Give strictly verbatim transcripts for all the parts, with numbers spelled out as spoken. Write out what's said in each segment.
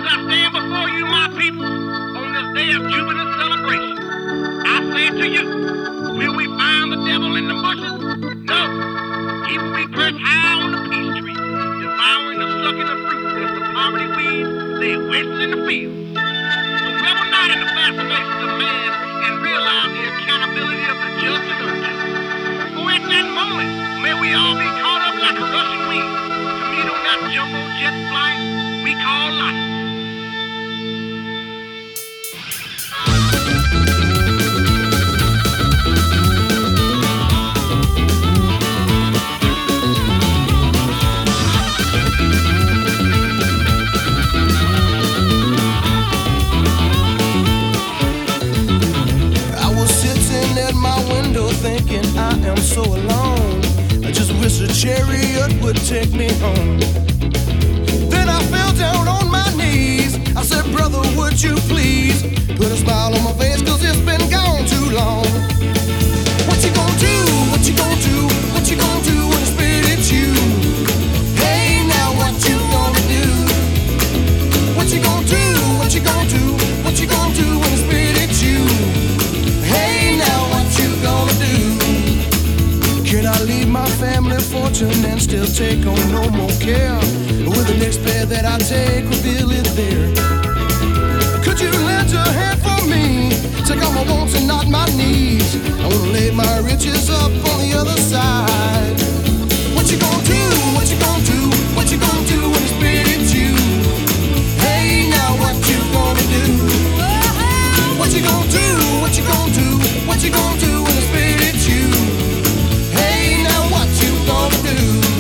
I stand before you, my people, on this day of jubilant celebration, I say to you, will we find the devil in the bushes? No. He will be perched high on the peace tree, devouring the sucking of fruit as the poverty weeds lay waste in the field. So revel not in the fascinations of man and realize the accountability of the just and unjust. For at that moment, may we all be caught up like a rushing wind to meet on that jumbo jet flight we call life. Thinking I am so alone, I just wish a chariot would take me home. Then I fell down on my knees. I said, brother, would you please put a smile on my face, cause it's been gone too long. What you gonna do? What you gonna do? What you gonna do when the spirit hits you? Hey, now what you gonna do? What you gonna do? What you gonna do? What you gonna do when the spirit hits you? Hey, now what you gonna do? Can I leave my family fortune and still take on no more care? Will the next pair that I take reveal it there? Could you lend your hand for me? Take all my wants and not my needs. I wanna lay my riches up on the other side. What you gonna do? What you gonna do? What you gonna do when the spirit hits you? Hey, now what you gonna do? What you gonna do? What you gonna do? What you gonna do when the spirit hits you? Hey, now what you gonna do?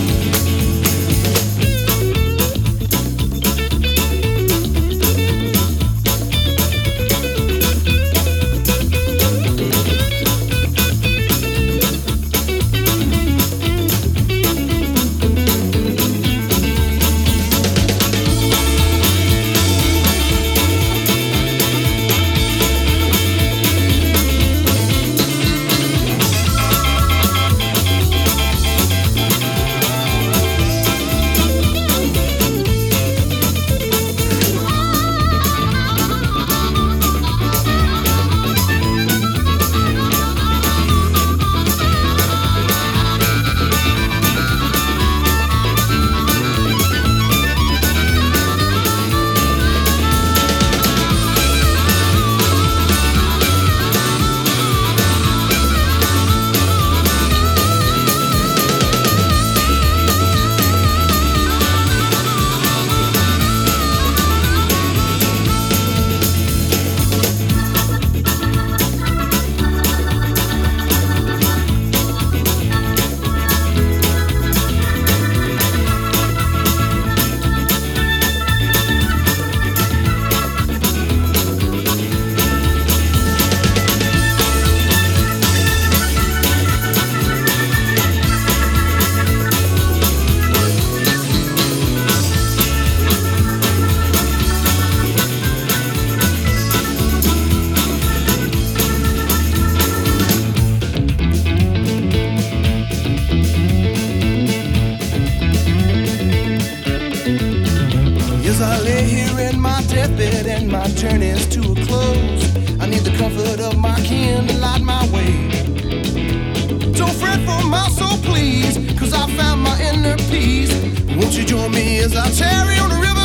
As I lay here in my deathbed and my journey's to a close, I need the comfort of my kin to light my way. Don't fret for my soul, please, cause I found my inner peace. Won't you join me as I tarry on the river?